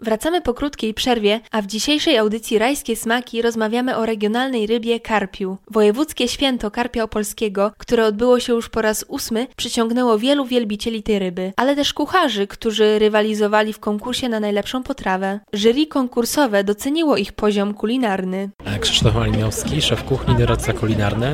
Wracamy po krótkiej przerwie, a w dzisiejszej audycji Rajskie Smaki rozmawiamy o regionalnej rybie karpiu. Wojewódzkie święto karpia opolskiego, które odbyło się już po raz 8, przyciągnęło wielu wielbicieli tej ryby, ale też kucharzy, którzy rywalizowali w konkursie na najlepszą potrawę. Jury konkursowe doceniło ich poziom kulinarny. Krzysztof Malinowski, szef kuchni, doradca kulinarny.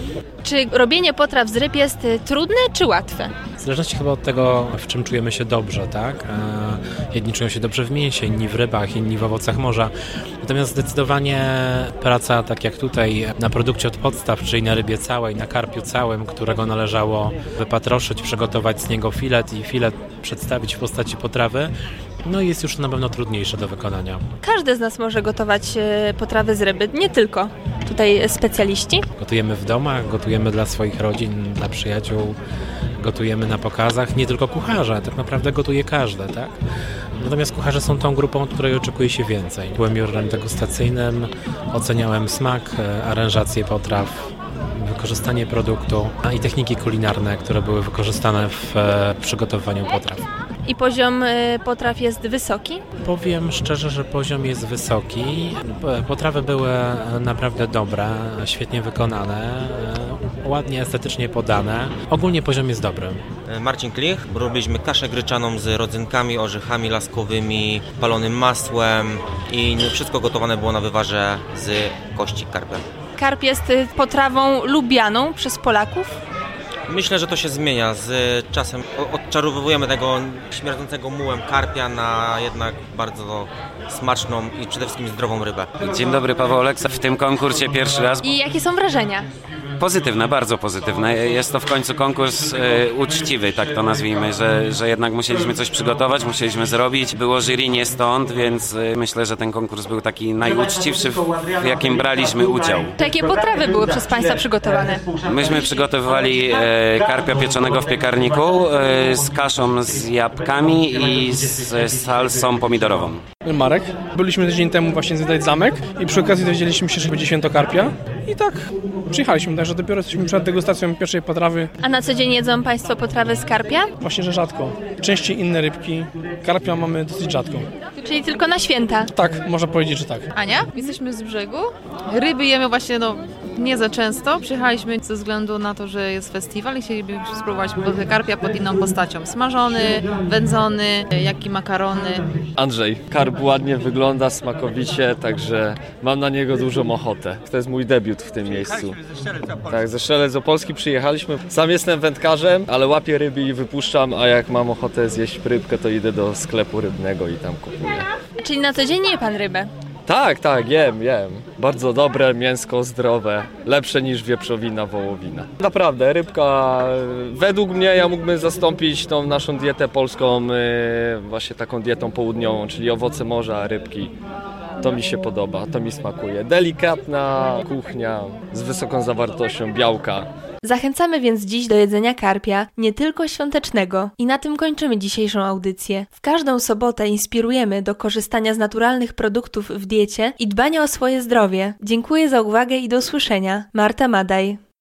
Czy robienie potraw z ryb jest trudne czy łatwe? W zależności chyba od tego, w czym czujemy się dobrze, tak? Jedni czują się dobrze w mięsie, inni w rybach, inni w owocach morza. Natomiast zdecydowanie praca, tak jak tutaj, na produkcie od podstaw, czyli na rybie całej, na karpiu całym, którego należało wypatroszyć, przygotować z niego filet i filet przedstawić w postaci potrawy, no jest już na pewno trudniejsze do wykonania. Każdy z nas może gotować potrawy z ryby, nie tylko tutaj specjaliści. Gotujemy w domach, gotujemy dla swoich rodzin, dla przyjaciół, gotujemy na pokazach, nie tylko kucharze, tak naprawdę gotuje każdy, tak? Natomiast kucharze są tą grupą, od której oczekuje się więcej. Byłem jurorem degustacyjnym, oceniałem smak, aranżację potraw, wykorzystanie produktu i techniki kulinarne, które były wykorzystane w przygotowywaniu potraw. I poziom potraw jest wysoki? Powiem szczerze, że poziom jest wysoki. Potrawy były naprawdę dobre, świetnie wykonane, ładnie, estetycznie podane. Ogólnie poziom jest dobry. Marcin Klich. Robiliśmy kaszę gryczaną z rodzynkami, orzechami laskowymi, palonym masłem i wszystko gotowane było na wywarze z kości karpia. Karp jest potrawą lubianą przez Polaków? Myślę, że to się zmienia. Z czasem odczarowujemy tego śmierdzącego mułem karpia na jednak bardzo smaczną i przede wszystkim zdrową rybę. Dzień dobry, Paweł Oleksa. W tym konkursie pierwszy raz. I jakie są wrażenia? Pozytywne, bardzo pozytywne. Jest to w końcu konkurs uczciwy, tak to nazwijmy, że jednak musieliśmy coś przygotować, musieliśmy zrobić. Było jury nie stąd, więc myślę, że ten konkurs był taki najuczciwszy, w jakim braliśmy udział. To jakie potrawy były przez Państwa przygotowane? Myśmy przygotowywali karpia pieczonego w piekarniku z kaszą z jabłkami i z salsą pomidorową. Marek. Byliśmy tydzień temu właśnie zwiedzać zamek i przy okazji dowiedzieliśmy się, że będzie święto karpia i tak przyjechaliśmy, także dopiero jesteśmy przed degustacją pierwszej potrawy. A na co dzień jedzą Państwo potrawy z karpia? Właśnie, że rzadko. Częściej inne rybki. Karpia mamy dosyć rzadko. Czyli tylko na święta? Tak, można powiedzieć, że tak. Ania, jesteśmy z brzegu. Ryby jemy właśnie nie za często. Przyjechaliśmy ze względu na to, że jest festiwal i chcielibyśmy spróbować karpia pod inną postacią. Smażony, wędzony, jak i makarony. Andrzej, karp ładnie wygląda, smakowicie, także mam na niego dużą ochotę. To jest mój debiut w tym miejscu. Tak, ze Strzelec Opolski przyjechaliśmy. Sam jestem wędkarzem, ale łapię ryby i wypuszczam, a jak mam ochotę zjeść rybkę, to idę do sklepu rybnego i tam kupuję. Czyli na co dzień je Pan rybę? Tak, jem. Bardzo dobre, mięsko zdrowe, lepsze niż wieprzowina, wołowina. Naprawdę, rybka, według mnie ja mógłbym zastąpić tą naszą dietę polską właśnie taką dietą południową, czyli owoce morza, rybki. To mi się podoba, to mi smakuje. Delikatna kuchnia z wysoką zawartością białka. Zachęcamy więc dziś do jedzenia karpia, nie tylko świątecznego. I na tym kończymy dzisiejszą audycję. W każdą sobotę inspirujemy do korzystania z naturalnych produktów w diecie i dbania o swoje zdrowie. Dziękuję za uwagę i do usłyszenia. Marta Madaj.